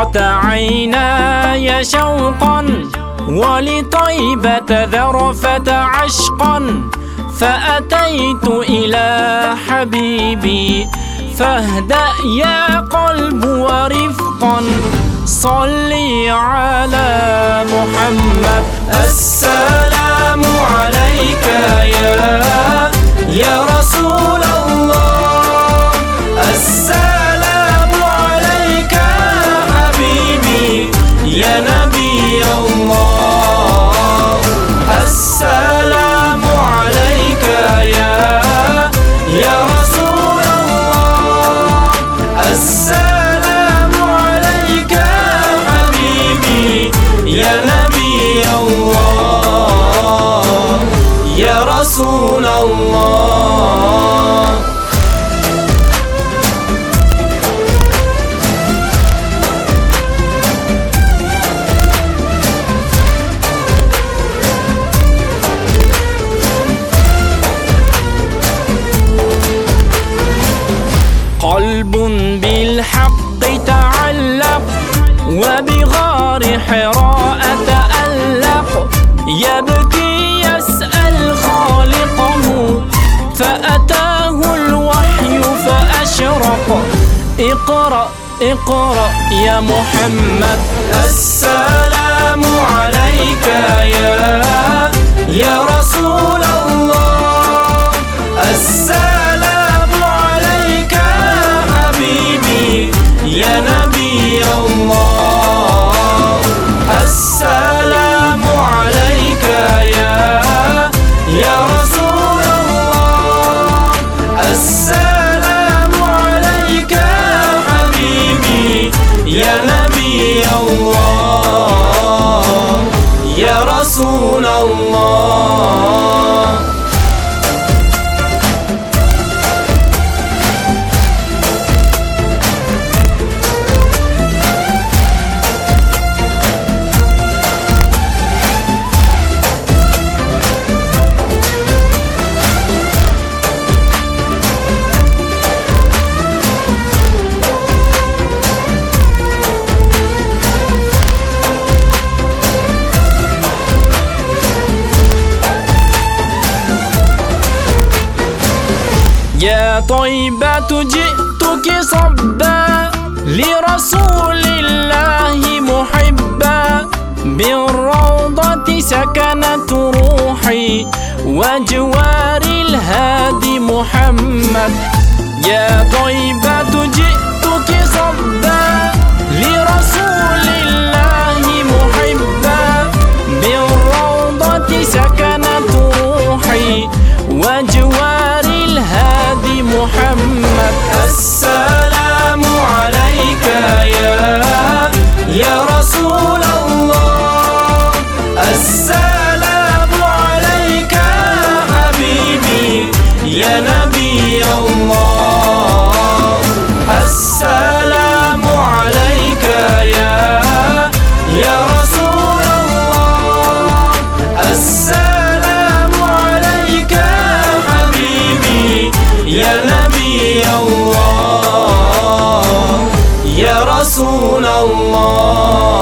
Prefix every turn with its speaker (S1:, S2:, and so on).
S1: فاضت عيناي شوقا ولطيبة ذرفت عشقا، فأتيت إلى حبيبي فاهدأ يا قلب ورفقا. صلي على محمد. السلام عليك يا رسول الله، السلام عليك حبيبي يا نبي الله، السلام عليك يا رسول الله، السلام عليك حبيبي يا نبي الله يا رسول الله. قلب بالحق تعلق وبغار حراء تألق، يبكي يسأل خالقه فأتاه الوحي فأشرق. اقرأ اقرأ يا محمد. السلام عليك يا رسول الله، السلام عليك حبيبي يا نبي الله، السلام عليك يا رسول الله، السلام عليك حبيبي يا نبي الله يا رسول الله. يا طيبة جئتك صبا لرسول الله محبا، بالروضة سكنت روحي وجوار الهادي محمد. يا طيبة جئتك صبا لرسول الله محبا، بالروضة سكنت روحي وجوار الهادي محمد. السلام عليك يا رسول الله، السلام عليك حبيبي يا نبي الله، السلام عليك يا رسول الله، السلام عليك حبيبي يا نبي الله يا رسول الله.